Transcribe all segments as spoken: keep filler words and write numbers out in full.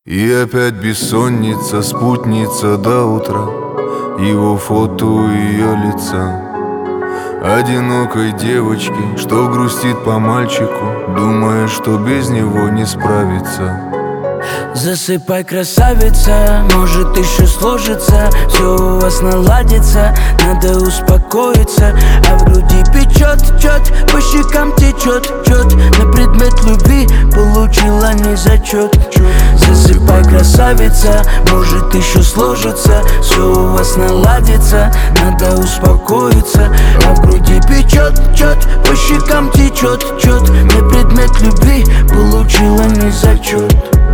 И опять бессонница, спутница до утра, его фото у ее лица. Одинокой девочки, что грустит по мальчику, думая, что без него не справится. Засыпай, красавица, может еще сложится, все у вас наладится, надо успокоиться. А в груди печет, чет, по щекам течет, чет, на предмет любви получила не зачет. Засыпай, красавица, может еще сложится, все у вас наладится, надо успокоиться. А в груди печет, чет, по щекам течет, чет, на предмет любви получила не зачет.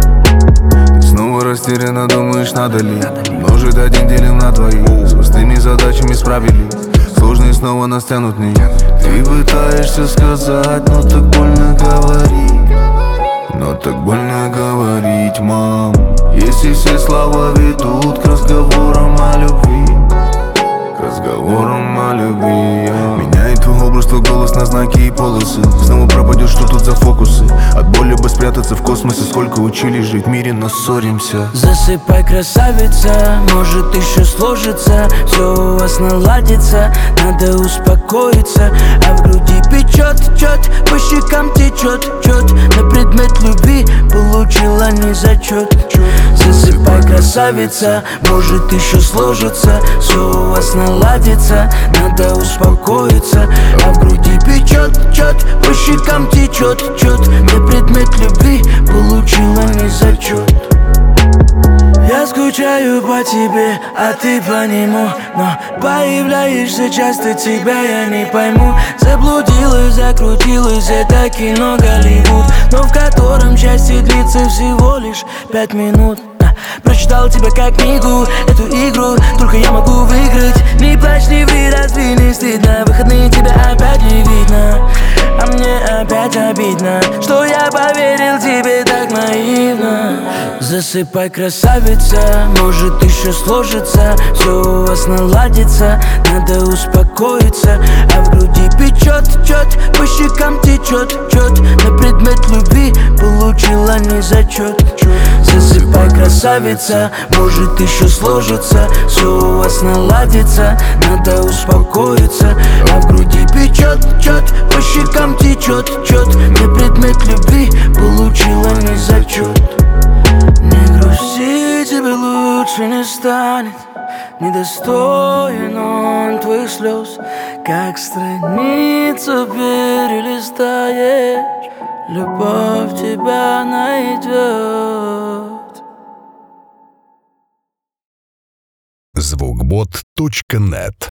Снова растерянно думаешь, надо ли множить один делим на двоих. С пустыми задачами справились, сложные снова нас тянут вниз. Ты пытаешься сказать, но так больно говорить, но так больно говорить, мам. Если все слова ведут к разговорам о любви, к разговорам о любви. Меняет твой образ, твой голос на знаки и полосы. Снова пропадешь, что тут за фокусы? От боли бы спрятаться в космосе. Сколько учились жить в мире, но ссоримся. Засыпай, красавица, может еще сложится, все у вас наладится, надо успокоиться. А в груди печет, чет, по щекам течет, чет, на предмет любви получила не зачет. Засыпай, красавица, может еще сложится, все у вас наладится, надо успокоиться. А в груди печет, чет, по щекам течет, чет, на предмет любви получила не зачет. Я скучаю по тебе, а ты по нему, но появляешься часто, тебя я не пойму. Заблудилась, закрутилась, это кино Голливуд, но в котором счастье длится всего лишь пять минут. Прочитал тебя как книгу, эту игру только я могу выиграть. Не плачь, не ври, разве не стыдно? Выходные тебя опять не видно, а мне опять обидно, что я поверил тебе так наивно. Засыпай, красавица, может еще сложится, все у вас наладится, надо успокоиться. А в груди печет, чет, по щекам течет, чет, на предмет любви получила не зачет. Засыпай, красавица, может еще сложится, все у вас наладится, надо успокоиться. А в груди печет, чет, по щекам течет, чет, на предмет любви получила не зачет. Не грусти, тебе лучше не станет, недостоин он твоих слез. Как страницу перелистаешь, любовь тебя найдет. звукбот точка нет